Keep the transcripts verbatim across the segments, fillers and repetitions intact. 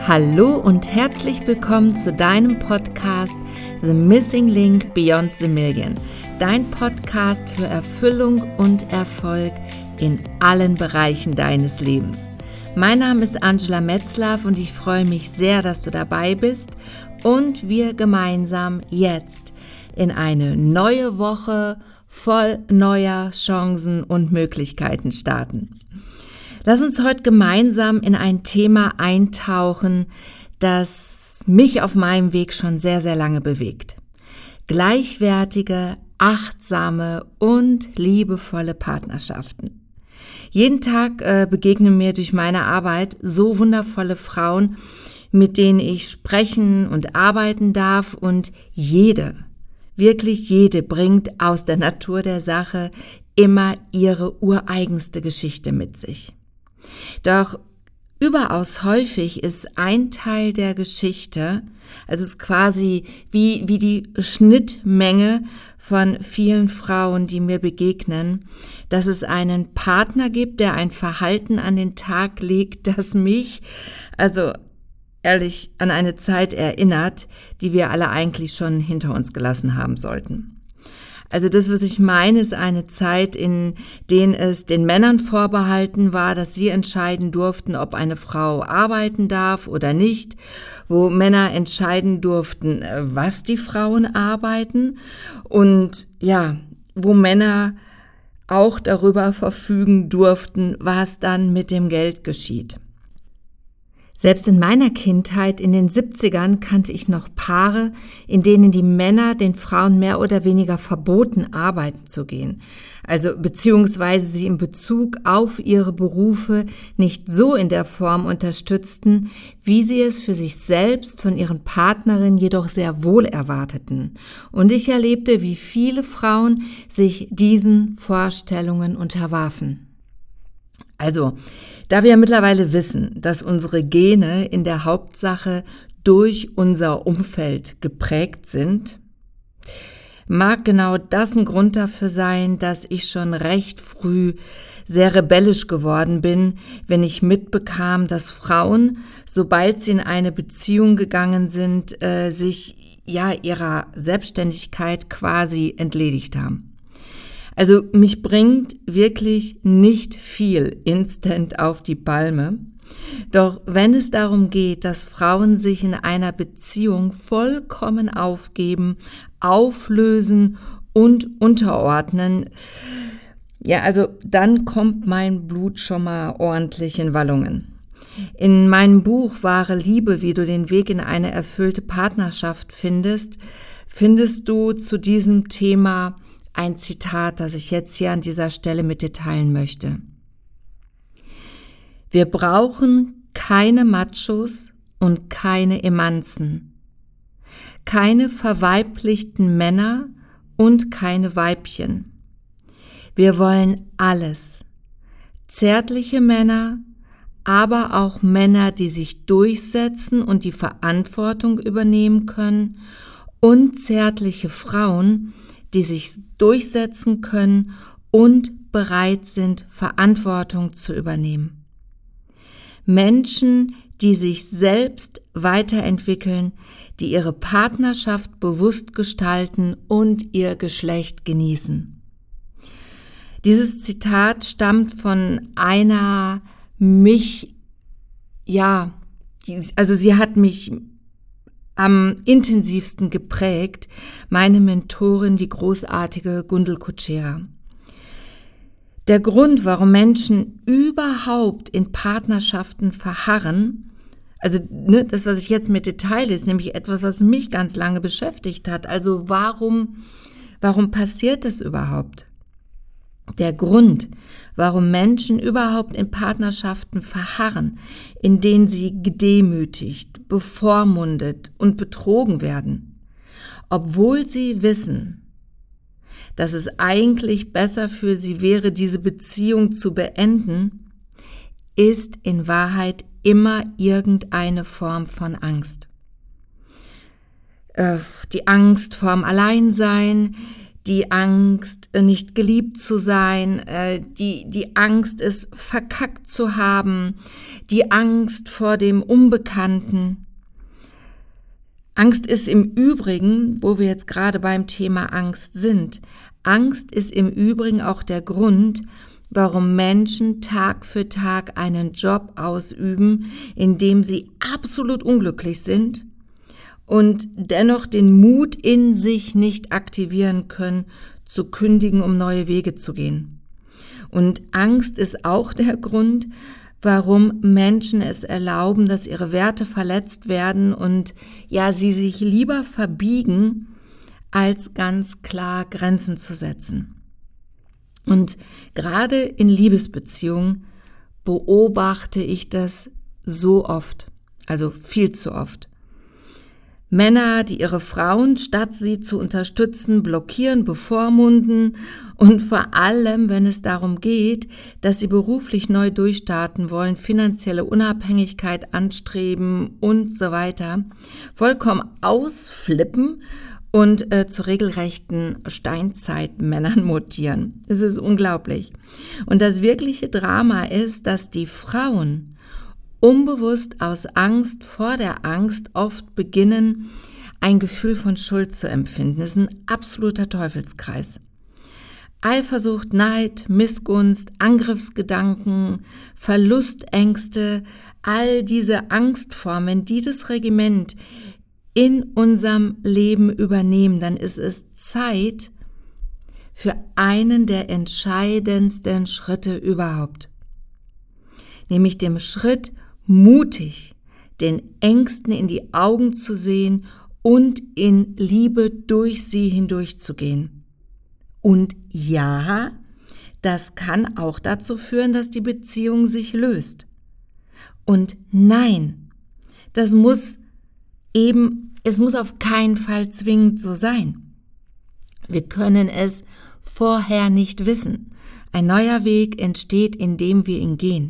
Hallo und herzlich willkommen zu deinem Podcast The Missing Link Beyond the Million, dein Podcast für Erfüllung und Erfolg in allen Bereichen deines Lebens. Mein Name ist Angela Metzlaff und ich freue mich sehr, dass du dabei bist und wir gemeinsam jetzt in eine neue Woche voll neuer Chancen und Möglichkeiten starten. Lass uns heute gemeinsam in ein Thema eintauchen, das mich auf meinem Weg schon sehr, sehr lange bewegt. Gleichwertige, achtsame und liebevolle Partnerschaften. Jeden Tag äh, begegnen mir durch meine Arbeit so wundervolle Frauen, mit denen ich sprechen und arbeiten darf, und jede, wirklich jede bringt aus der Natur der Sache immer ihre ureigenste Geschichte mit sich. Doch überaus häufig ist ein Teil der Geschichte, also es ist quasi wie, wie die Schnittmenge von vielen Frauen, die mir begegnen, dass es einen Partner gibt, der ein Verhalten an den Tag legt, das mich, also ehrlich, an eine Zeit erinnert, die wir alle eigentlich schon hinter uns gelassen haben sollten. Also das, was ich meine, ist eine Zeit, in der es den Männern vorbehalten war, dass sie entscheiden durften, ob eine Frau arbeiten darf oder nicht, wo Männer entscheiden durften, was die Frauen arbeiten, und ja, wo Männer auch darüber verfügen durften, was dann mit dem Geld geschieht. Selbst in meiner Kindheit in den siebzigern kannte ich noch Paare, in denen die Männer den Frauen mehr oder weniger verboten, arbeiten zu gehen. Also beziehungsweise sie in Bezug auf ihre Berufe nicht so in der Form unterstützten, wie sie es für sich selbst von ihren Partnerinnen jedoch sehr wohl erwarteten. Und ich erlebte, wie viele Frauen sich diesen Vorstellungen unterwarfen. Also, da wir ja mittlerweile wissen, dass unsere Gene in der Hauptsache durch unser Umfeld geprägt sind, mag genau das ein Grund dafür sein, dass ich schon recht früh sehr rebellisch geworden bin, wenn ich mitbekam, dass Frauen, sobald sie in eine Beziehung gegangen sind, äh, sich ja ihrer Selbstständigkeit quasi entledigt haben. Also mich bringt wirklich nicht viel instant auf die Palme. Doch wenn es darum geht, dass Frauen sich in einer Beziehung vollkommen aufgeben, auflösen und unterordnen, ja, also dann kommt mein Blut schon mal ordentlich in Wallungen. In meinem Buch Wahre Liebe, wie du den Weg in eine erfüllte Partnerschaft findest, findest du zu diesem Thema ein Zitat, das ich jetzt hier an dieser Stelle mit dir teilen möchte. Wir brauchen keine Machos und keine Emanzen, keine verweiblichten Männer und keine Weibchen. Wir wollen alles. Zärtliche Männer, aber auch Männer, die sich durchsetzen und die Verantwortung übernehmen können, und zärtliche Frauen, die sich durchsetzen können und bereit sind, Verantwortung zu übernehmen. Menschen, die sich selbst weiterentwickeln, die ihre Partnerschaft bewusst gestalten und ihr Geschlecht genießen. Dieses Zitat stammt von einer mich, ja, die, also sie hat mich am intensivsten geprägt, meine Mentorin, die großartige Gundel Kutschera. Der Grund, warum Menschen überhaupt in Partnerschaften verharren, also ne, das, was ich jetzt mit dir teile, ist nämlich etwas, was mich ganz lange beschäftigt hat. Also warum, warum passiert das überhaupt? Der Grund, warum Menschen überhaupt in Partnerschaften verharren, in denen sie gedemütigt, bevormundet und betrogen werden, obwohl sie wissen, dass es eigentlich besser für sie wäre, diese Beziehung zu beenden, ist in Wahrheit immer irgendeine Form von Angst. Äh, die Angst vorm Alleinsein, die Angst, nicht geliebt zu sein, die, die Angst, es verkackt zu haben, die Angst vor dem Unbekannten. Angst ist im Übrigen, wo wir jetzt gerade beim Thema Angst sind, Angst ist im Übrigen auch der Grund, warum Menschen Tag für Tag einen Job ausüben, in dem sie absolut unglücklich sind und dennoch den Mut in sich nicht aktivieren können, zu kündigen, um neue Wege zu gehen. Und Angst ist auch der Grund, warum Menschen es erlauben, dass ihre Werte verletzt werden und ja, sie sich lieber verbiegen, als ganz klar Grenzen zu setzen. Und gerade in Liebesbeziehungen beobachte ich das so oft, also viel zu oft. Männer, die ihre Frauen, statt sie zu unterstützen, blockieren, bevormunden und vor allem, wenn es darum geht, dass sie beruflich neu durchstarten wollen, finanzielle Unabhängigkeit anstreben und so weiter, vollkommen ausflippen und äh, zu regelrechten Steinzeitmännern mutieren. Es ist unglaublich. Und das wirkliche Drama ist, dass die Frauen unbewusst aus Angst vor der Angst oft beginnen, ein Gefühl von Schuld zu empfinden. Das ist ein absoluter Teufelskreis. Eifersucht, Neid, Missgunst, Angriffsgedanken, Verlustängste, all diese Angstformen, die das Regiment in unserem Leben übernehmen, dann ist es Zeit für einen der entscheidendsten Schritte überhaupt. Nämlich dem Schritt, mutig den Ängsten in die Augen zu sehen und in Liebe durch sie hindurchzugehen. Und ja, das kann auch dazu führen, dass die Beziehung sich löst. Und nein, das muss eben, es muss auf keinen Fall zwingend so sein. Wir können es vorher nicht wissen. Ein neuer Weg entsteht, indem wir ihn gehen.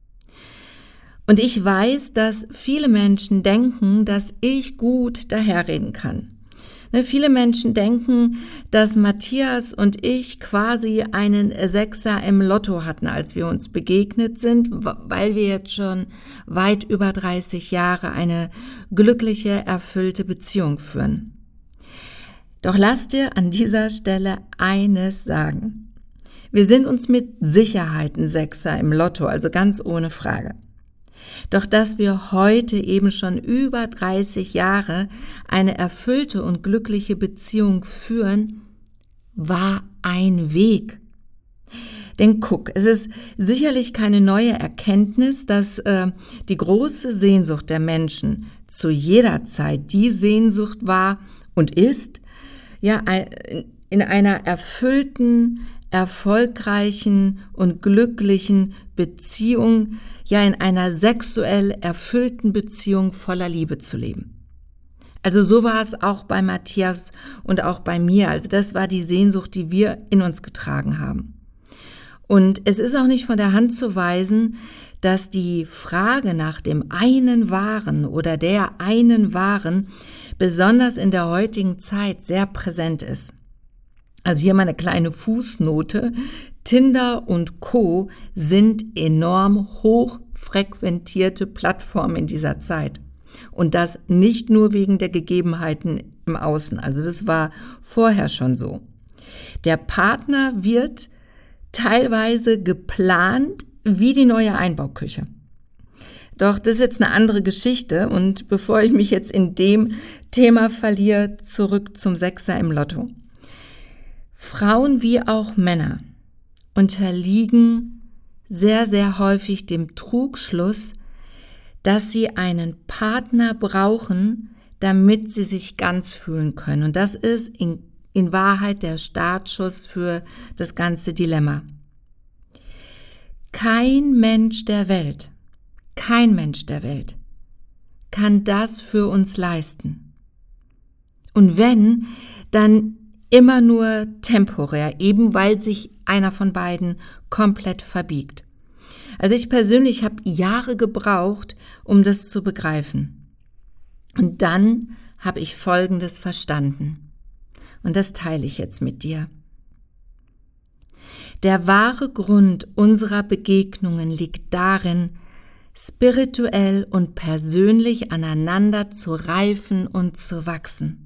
Und ich weiß, dass viele Menschen denken, dass ich gut daherreden kann. Ne, viele Menschen denken, dass Matthias und ich quasi einen Sechser im Lotto hatten, als wir uns begegnet sind, weil wir jetzt schon weit über dreißig Jahre eine glückliche, erfüllte Beziehung führen. Doch lass dir an dieser Stelle eines sagen. Wir sind uns mit Sicherheit ein Sechser im Lotto, also ganz ohne Frage. Doch dass wir heute eben schon über dreißig Jahre eine erfüllte und glückliche Beziehung führen, war ein Weg. Denn guck, es ist sicherlich keine neue Erkenntnis, dass äh, die große Sehnsucht der Menschen zu jeder Zeit die Sehnsucht war und ist, ja, in einer erfüllten, erfolgreichen und glücklichen Beziehung, ja in einer sexuell erfüllten Beziehung voller Liebe zu leben. Also so war es auch bei Matthias und auch bei mir. Also das war die Sehnsucht, die wir in uns getragen haben. Und es ist auch nicht von der Hand zu weisen, dass die Frage nach dem einen Wahren oder der einen Wahren besonders in der heutigen Zeit sehr präsent ist. Also hier mal eine kleine Fußnote. Tinder und Co. sind enorm hoch frequentierte Plattformen in dieser Zeit. Und das nicht nur wegen der Gegebenheiten im Außen. Also das war vorher schon so. Der Partner wird teilweise geplant wie die neue Einbauküche. Doch das ist jetzt eine andere Geschichte. Und bevor ich mich jetzt in dem Thema verliere, zurück zum Sechser im Lotto. Frauen wie auch Männer unterliegen sehr, sehr häufig dem Trugschluss, dass sie einen Partner brauchen, damit sie sich ganz fühlen können. Und das ist in, in Wahrheit der Startschuss für das ganze Dilemma. Kein Mensch der Welt, kein Mensch der Welt kann das für uns leisten. Und wenn, dann immer nur temporär, eben weil sich einer von beiden komplett verbiegt. Also ich persönlich habe Jahre gebraucht, um das zu begreifen. Und dann habe ich Folgendes verstanden. Und das teile ich jetzt mit dir. Der wahre Grund unserer Begegnungen liegt darin, spirituell und persönlich aneinander zu reifen und zu wachsen.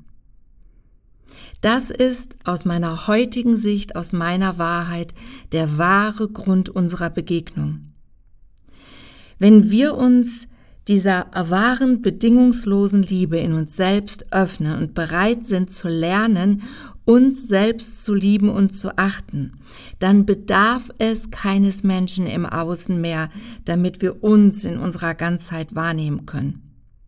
Das ist aus meiner heutigen Sicht, aus meiner Wahrheit, der wahre Grund unserer Begegnung. Wenn wir uns dieser wahren, bedingungslosen Liebe in uns selbst öffnen und bereit sind zu lernen, uns selbst zu lieben und zu achten, dann bedarf es keines Menschen im Außen mehr, damit wir uns in unserer Ganzheit wahrnehmen können.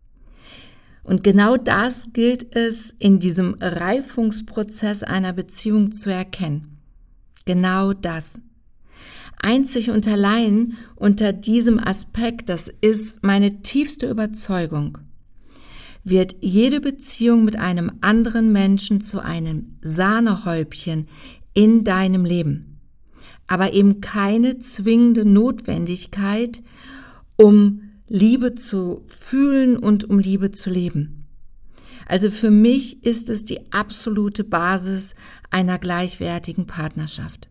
Und genau das gilt es in diesem Reifungsprozess einer Beziehung zu erkennen. Genau das. Einzig und allein unter diesem Aspekt, das ist meine tiefste Überzeugung, wird jede Beziehung mit einem anderen Menschen zu einem Sahnehäubchen in deinem Leben. Aber eben keine zwingende Notwendigkeit, um Liebe zu fühlen und um Liebe zu leben. Also für mich ist es die absolute Basis einer gleichwertigen Partnerschaft.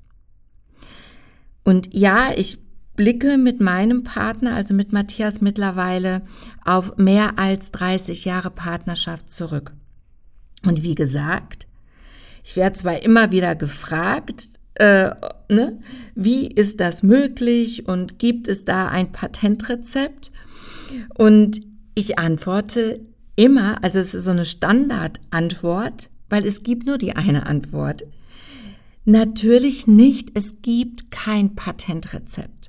Und ja, ich blicke mit meinem Partner, also mit Matthias, mittlerweile auf mehr als dreißig Jahre Partnerschaft zurück. Und wie gesagt, ich werde zwar immer wieder gefragt, äh, ne, wie ist das möglich und gibt es da ein Patentrezept? Und ich antworte immer, also es ist so eine Standardantwort, weil es gibt nur die eine Antwort. Natürlich nicht, es gibt kein Patentrezept.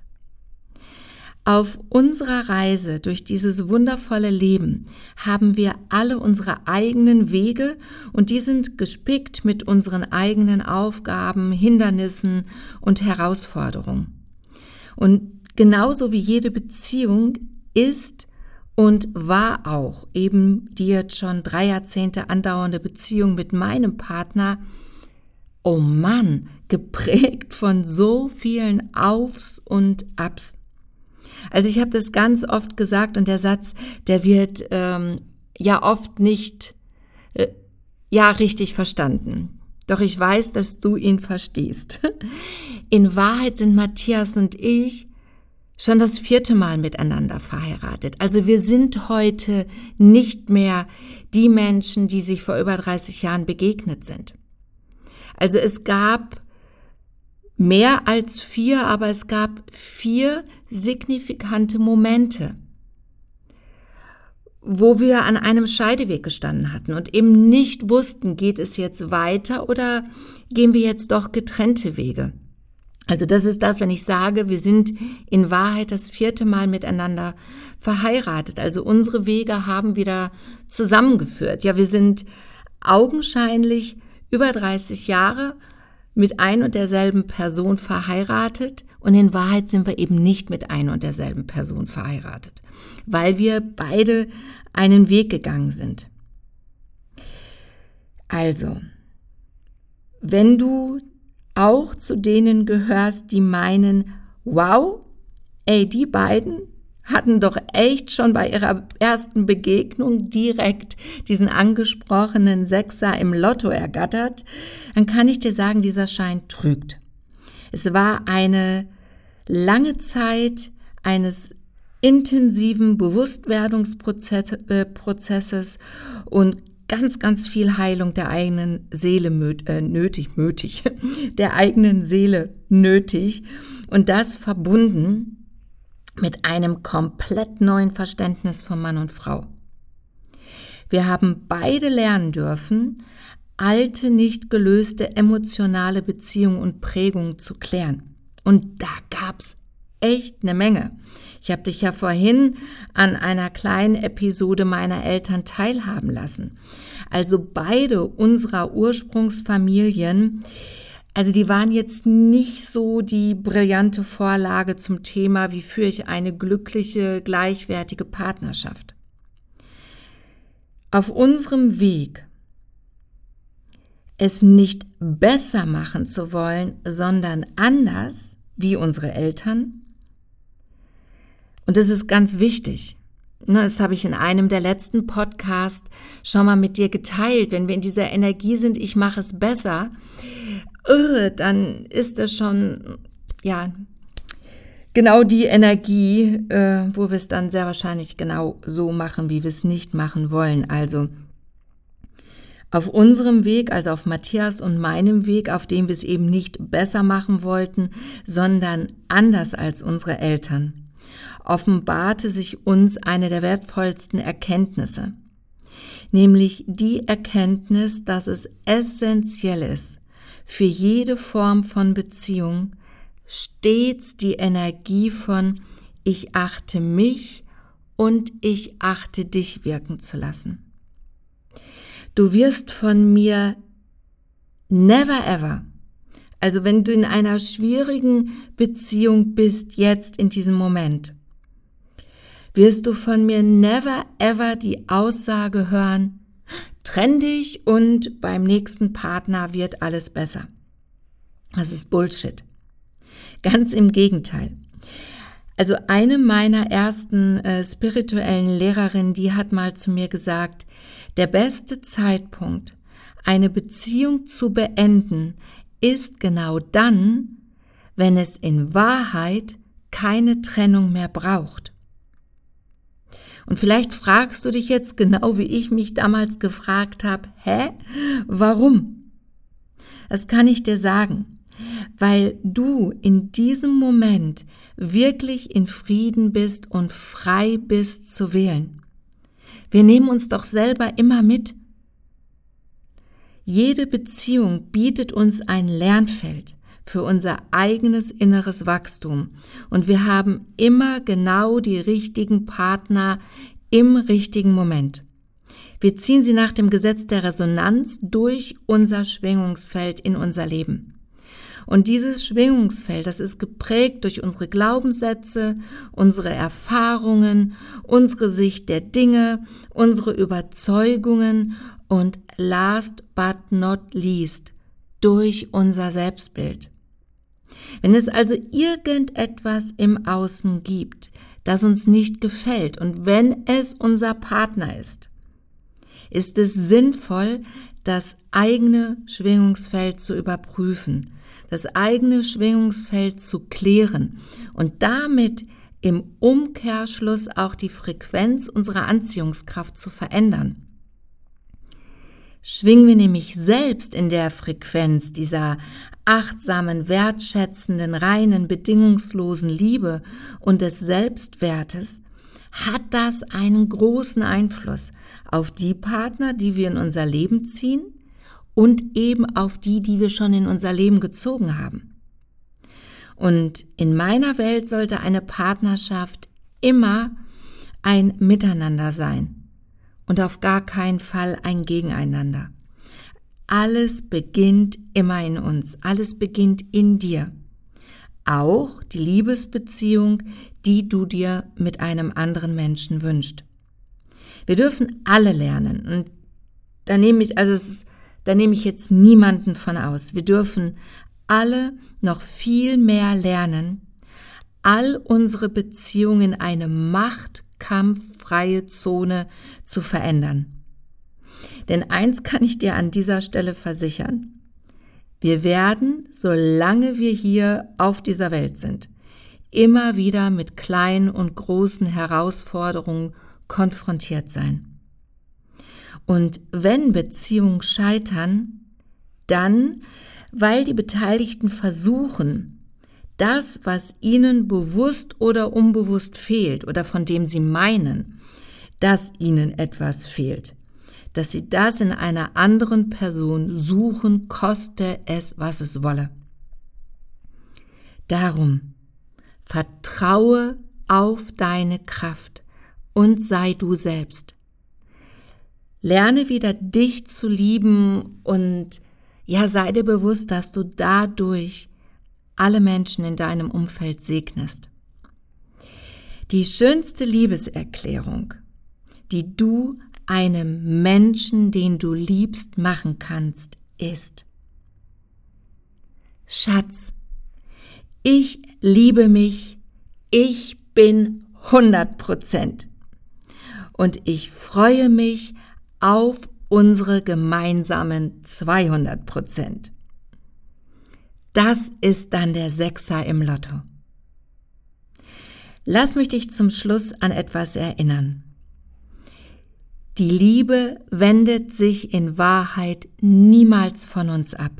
Auf unserer Reise durch dieses wundervolle Leben haben wir alle unsere eigenen Wege und die sind gespickt mit unseren eigenen Aufgaben, Hindernissen und Herausforderungen. Und genauso wie jede Beziehung ist und war auch eben die jetzt schon drei Jahrzehnte andauernde Beziehung mit meinem Partner, oh Mann, geprägt von so vielen Aufs und Abs. Also ich habe das ganz oft gesagt und der Satz, der wird ähm, ja oft nicht äh, ja richtig verstanden. Doch ich weiß, dass du ihn verstehst. In Wahrheit sind Matthias und ich schon das vierte Mal miteinander verheiratet. Also wir sind heute nicht mehr die Menschen, die sich vor über dreißig Jahren begegnet sind. Also es gab mehr als vier, aber es gab vier signifikante Momente, wo wir an einem Scheideweg gestanden hatten und eben nicht wussten, geht es jetzt weiter oder gehen wir jetzt doch getrennte Wege. Also das ist das, wenn ich sage, wir sind in Wahrheit das vierte Mal miteinander verheiratet. Also unsere Wege haben wieder zusammengeführt. Ja, wir sind augenscheinlich über dreißig Jahre mit ein und derselben Person verheiratet und in Wahrheit sind wir eben nicht mit ein und derselben Person verheiratet, weil wir beide einen Weg gegangen sind. Also, wenn du auch zu denen gehörst, die meinen, wow, ey, die beiden hatten doch echt schon bei ihrer ersten Begegnung direkt diesen angesprochenen Sechser im Lotto ergattert, dann kann ich dir sagen, dieser Schein trügt. Es war eine lange Zeit eines intensiven Bewusstwerdungsprozesses und ganz, ganz viel Heilung der eigenen Seele äh, nötig, nötig, der eigenen Seele nötig und das verbunden mit einem komplett neuen Verständnis von Mann und Frau. Wir haben beide lernen dürfen, alte, nicht gelöste emotionale Beziehungen und Prägungen zu klären. Und da gab's echt eine Menge. Ich habe dich ja vorhin an einer kleinen Episode meiner Eltern teilhaben lassen. Also beide unserer Ursprungsfamilien, also die waren jetzt nicht so die brillante Vorlage zum Thema, wie führe ich eine glückliche, gleichwertige Partnerschaft. Auf unserem Weg, es nicht besser machen zu wollen, sondern anders wie unsere Eltern. Und das ist ganz wichtig. Das habe ich in einem der letzten Podcasts schon mal mit dir geteilt. Wenn wir in dieser Energie sind, ich mache es besser, dann ist das schon, ja, genau die Energie, wo wir es dann sehr wahrscheinlich genau so machen, wie wir es nicht machen wollen. Also auf unserem Weg, also auf Matthias und meinem Weg, auf dem wir es eben nicht besser machen wollten, sondern anders als unsere Eltern, offenbarte sich uns eine der wertvollsten Erkenntnisse, nämlich die Erkenntnis, dass es essentiell ist, für jede Form von Beziehung stets die Energie von ich achte mich und ich achte dich wirken zu lassen. Du wirst von mir never ever, also wenn du in einer schwierigen Beziehung bist, jetzt in diesem Moment, wirst du von mir never ever die Aussage hören, trenn dich und beim nächsten Partner wird alles besser. Das ist Bullshit. Ganz im Gegenteil. Also eine meiner ersten äh, spirituellen Lehrerinnen, die hat mal zu mir gesagt, der beste Zeitpunkt, eine Beziehung zu beenden, ist genau dann, wenn es in Wahrheit keine Trennung mehr braucht. Und vielleicht fragst du dich jetzt genau, wie ich mich damals gefragt habe, hä, warum? Das kann ich dir sagen, weil du in diesem Moment wirklich in Frieden bist und frei bist zu wählen. Wir nehmen uns doch selber immer mit. Jede Beziehung bietet uns ein Lernfeld für unser eigenes inneres Wachstum und wir haben immer genau die richtigen Partner im richtigen Moment. Wir ziehen sie nach dem Gesetz der Resonanz durch unser Schwingungsfeld in unser Leben. Und dieses Schwingungsfeld, das ist geprägt durch unsere Glaubenssätze, unsere Erfahrungen, unsere Sicht der Dinge, unsere Überzeugungen und last but not least durch unser Selbstbild. Wenn es also irgendetwas im Außen gibt, das uns nicht gefällt und wenn es unser Partner ist, ist es sinnvoll, das eigene Schwingungsfeld zu überprüfen, das eigene Schwingungsfeld zu klären und damit im Umkehrschluss auch die Frequenz unserer Anziehungskraft zu verändern. Schwingen wir nämlich selbst in der Frequenz dieser achtsamen, wertschätzenden, reinen, bedingungslosen Liebe und des Selbstwertes, hat das einen großen Einfluss auf die Partner, die wir in unser Leben ziehen und eben auf die, die wir schon in unser Leben gezogen haben. Und in meiner Welt sollte eine Partnerschaft immer ein Miteinander sein und auf gar keinen Fall ein Gegeneinander. Alles beginnt immer in uns, alles beginnt in dir. Auch die Liebesbeziehung, die du dir mit einem anderen Menschen wünschst. Wir dürfen alle lernen und da nehme ich, also es ist, da nehme ich jetzt niemanden von aus. Wir dürfen alle noch viel mehr lernen, all unsere Beziehungen in eine machtkampffreie Zone zu verändern. Denn eins kann ich dir an dieser Stelle versichern. Wir werden, solange wir hier auf dieser Welt sind, immer wieder mit kleinen und großen Herausforderungen konfrontiert sein. Und wenn Beziehungen scheitern, dann, weil die Beteiligten versuchen, das, was ihnen bewusst oder unbewusst fehlt oder von dem sie meinen, dass ihnen etwas fehlt, dass sie das in einer anderen Person suchen, koste es, was es wolle. Darum, vertraue auf deine Kraft und sei du selbst. Lerne wieder dich zu lieben und ja, sei dir bewusst, dass du dadurch alle Menschen in deinem Umfeld segnest. Die schönste Liebeserklärung, die du einem Menschen, den du liebst, machen kannst, ist: Schatz, ich liebe mich, ich bin hundert Prozent. und ich freue mich auf unsere gemeinsamen zweihundert Prozent. Das ist dann der Sechser im Lotto. Lass mich dich zum Schluss an etwas erinnern. Die Liebe wendet sich in Wahrheit niemals von uns ab.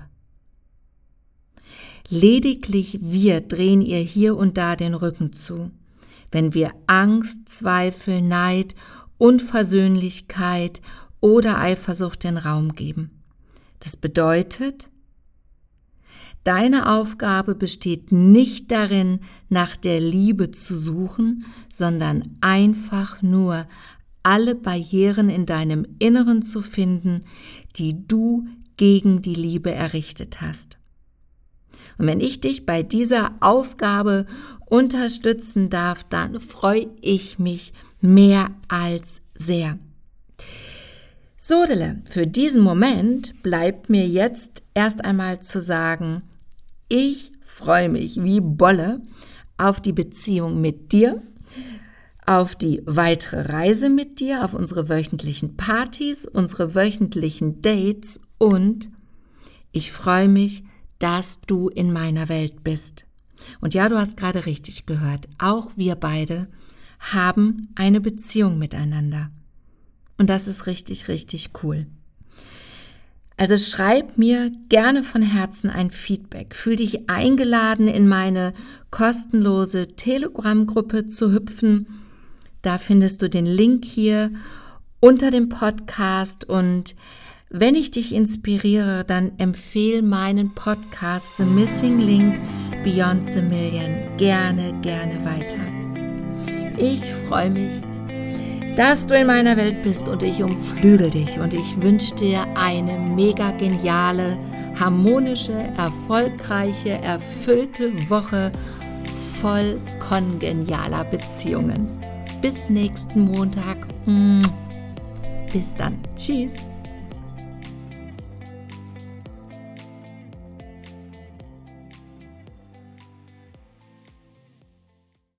Lediglich wir drehen ihr hier und da den Rücken zu, wenn wir Angst, Zweifel, Neid, Unversöhnlichkeit oder Eifersucht den Raum geben. Das bedeutet, deine Aufgabe besteht nicht darin, nach der Liebe zu suchen, sondern einfach nur alle Barrieren in deinem Inneren zu finden, die du gegen die Liebe errichtet hast. Und wenn ich dich bei dieser Aufgabe unterstützen darf, dann freue ich mich mehr als sehr. Sodele, für diesen Moment bleibt mir jetzt erst einmal zu sagen, ich freue mich wie Bolle auf die Beziehung mit dir, auf die weitere Reise mit dir, auf unsere wöchentlichen Partys, unsere wöchentlichen Dates und ich freue mich, dass du in meiner Welt bist. Und ja, du hast gerade richtig gehört, auch wir beide haben eine Beziehung miteinander. Und das ist richtig, richtig cool. Also schreib mir gerne von Herzen ein Feedback. Fühl dich eingeladen, in meine kostenlose Telegram-Gruppe zu hüpfen. Da findest du den Link hier unter dem Podcast und wenn ich dich inspiriere, dann empfehle meinen Podcast The Missing Link Beyond the Million gerne, gerne weiter. Ich freue mich, dass du in meiner Welt bist und ich umflügel dich und ich wünsche dir eine mega geniale, harmonische, erfolgreiche, erfüllte Woche voll kongenialer Beziehungen. Bis nächsten Montag. Bis dann. Tschüss.